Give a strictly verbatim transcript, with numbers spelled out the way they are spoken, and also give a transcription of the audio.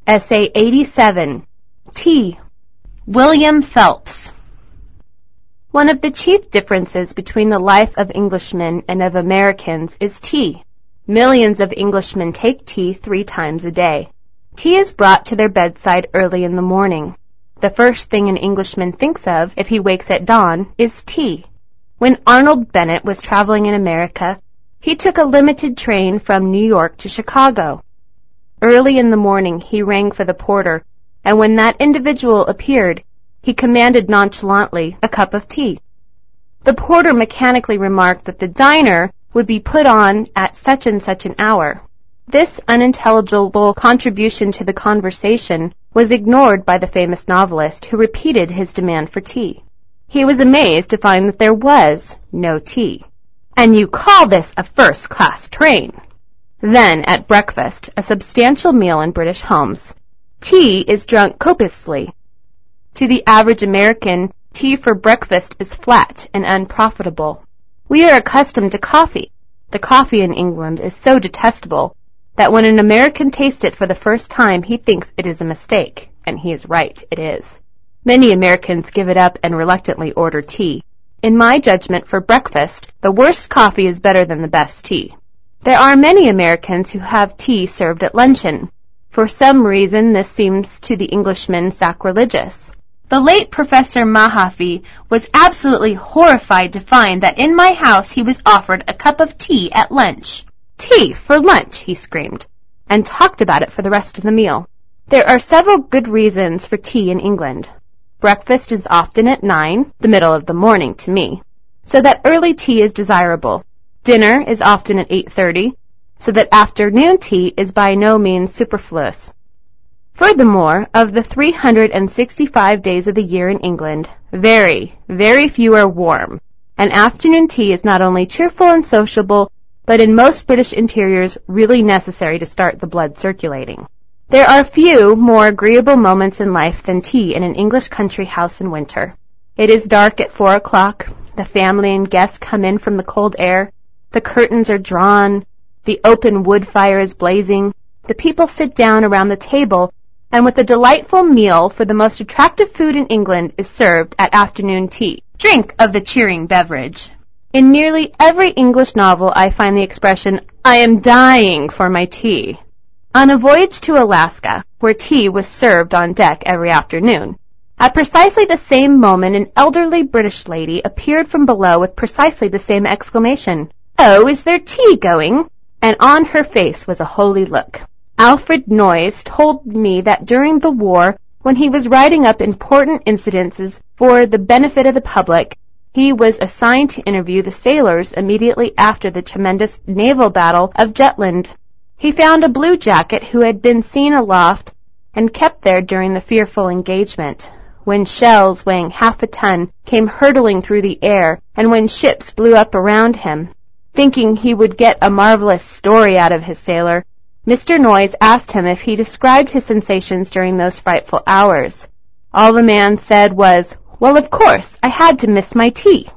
Essay eighty-seven. Tea. William Phelps. One of the chief differences between the life of Englishmen and of Americans is tea. Millions of Englishmen take tea three times a day. Tea is brought to their bedside early in the morning. The first thing an Englishman thinks of if he wakes at dawn is tea. When Arnold Bennett was traveling in America, he took a limited train from New York to Chicago. Early in the morning he rang for the porter, and when that individual appeared, he commanded nonchalantly a cup of tea. The porter mechanically remarked that the diner would be put on at such and such an hour. This unintelligible contribution to the conversation was ignored by the famous novelist, who repeated his demand for tea. He was amazed to find that there was no tea. "And you call this a first-class train?" Then, at breakfast, a substantial meal in British homes, tea is drunk copiously. To the average American, tea for breakfast is flat and unprofitable. We are accustomed to coffee. The coffee in England is so detestable that when an American tastes it for the first time, he thinks it is a mistake, and he is right, it is. Many Americans give it up and reluctantly order tea. In my judgment, for breakfast, the worst coffee is better than the best tea. There are many Americans who have tea served at luncheon. For some reason, this seems to the Englishman sacrilegious. The late Professor Mahaffy was absolutely horrified to find that in my house he was offered a cup of tea at lunch. "Tea for lunch!" he screamed, and talked about it for the rest of the meal. There are several good reasons for tea in England. Breakfast is often at nine, the middle of the morning to me, so that early tea is desirable. Dinner is often at eight thirty, so that afternoon tea is by no means superfluous. Furthermore, of the three hundred sixty-five days of the year in England, very, very few are warm, and afternoon tea is not only cheerful and sociable, but in most British interiors really necessary to start the blood circulating. There are few more agreeable moments in life than tea in an English country house in winter. It is dark at four o'clock, the family and guests come in from the cold air, the curtains are drawn, the open wood fire is blazing, the people sit down around the table, and with a delightful meal, for the most attractive food in England is served at afternoon tea. Drink of the cheering beverage. In nearly every English novel I find the expression, "I am dying for my tea." On a voyage to Alaska, where tea was served on deck every afternoon, at precisely the same moment an elderly British lady appeared from below with precisely the same exclamation, "Oh, is there tea going?" And on her face was a holy look. Alfred Noyes told me that during the war, when he was writing up important incidences for the benefit of the public, he was assigned to interview the sailors immediately after the tremendous naval battle of Jutland. He found a blue jacket who had been seen aloft and kept there during the fearful engagement, when shells weighing half a ton came hurtling through the air, and when ships blew up around him. Thinking he would get a marvelous story out of his sailor, Mister Noyes asked him if he described his sensations during those frightful hours. All the man said was, "Well, of course, I had to miss my tea."